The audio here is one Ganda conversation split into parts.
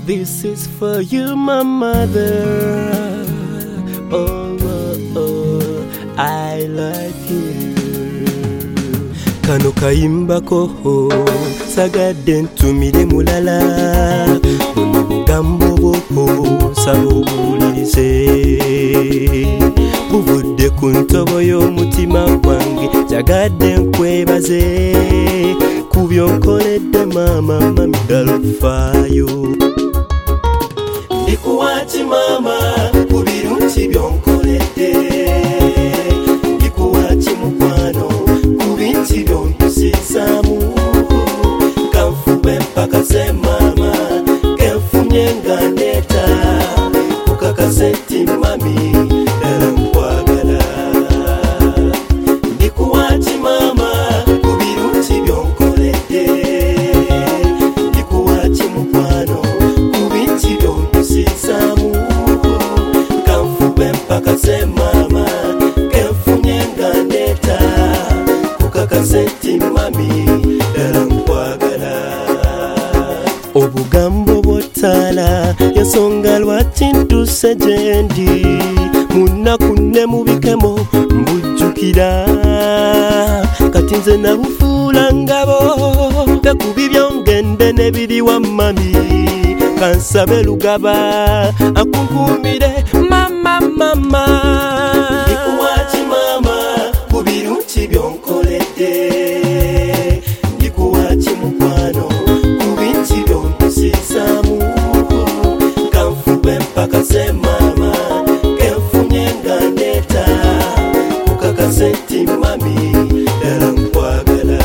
This is for you, my mother. Oh, oh, oh, I like you. Kano kayimba koho sagadde ntumire mulala buno bugambo bwo sabo bulirize buvudde ku ntobo y'omutima gwange jagadde nkwebaze ku byonkoledde mama ddala ofaayo ndikuwaaki mama ku birungi byonkoledde ndikuwaaki mukwano ku bingi byontusizaamu kanfube mpakase mama kenfunye nga ndeeta kukakase nti mami ddala nkwagala ndikuwaaki mama ku birungi byonkoledde ndikuwaaki mukwano ku bingi byontusizaamu kanfube mpakase mama kenfunye nga ndeeta kukakase nti mami ddala nkwagala obugambo bw'ottaala yensonga lwaki ntuse gye ndi mu nnaku ne mu bikemo mbujjukira kati nze nabufuula ngabo tekubi byongende ne biri wa mami kansabe lugaba akunkumire mama mama ndikuwaaki mama ku birungi byonkoledde ndikuwaaki mukwano ku bingi byontusizaamu kanfube mpakase mama kenfunye nga ndeeta kukakase nti mami ddala nkwagala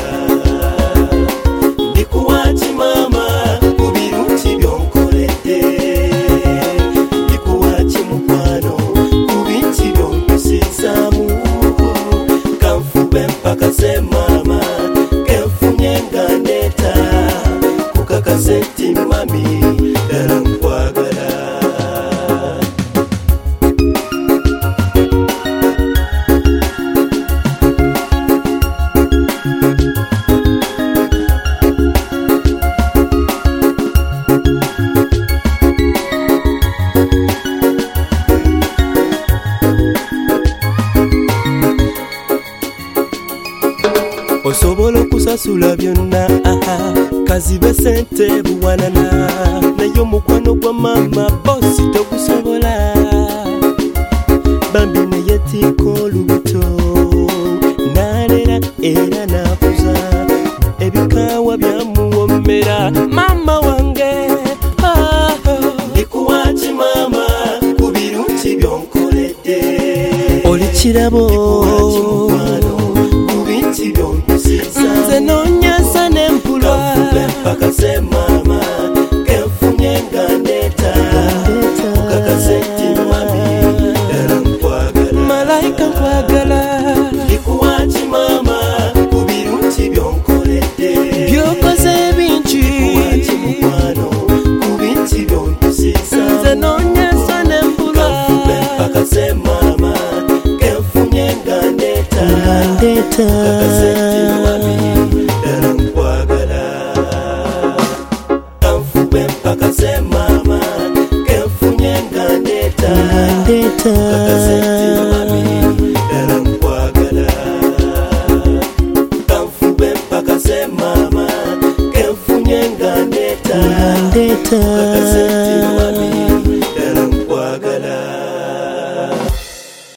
ndikuwaaki mama ku birungi byonkoledde ndikuwaaki mukwano ku bingi byontusizaamu kanfube mpakase mama kenfunye nga ndeeta kukakase nti mami ddala nkwagala osobola okusasula byonna kazibe sente buwanana naye omukwano gwa mama bosi togusobola bambi neyetika olubuto nalera era nakuza ebikaawa byamuwomera mama wange ndikuwaaki mama ku birungi byonkoledde oli kirabo nze nonyeza n'empulwa mpakase mama kenfunye nga ndeeta kukakase nti mami ddala nkwagala malayika nkwagala ndikuwaaki mama ku birungi byonkoledde byokoze bingi ndikuwaaki mukwano ku bingi byontusizaamu nze nonyeza n'empulwa mpakase mama kenfunye nga ndeeta kukakase nti mami ddala nkwagala kanfube mpakase mama kenfunye nga ndeeta kukakase nti mami ddala nkwagala kanfube mpakase mama kenfunye nga ndeeta kukakase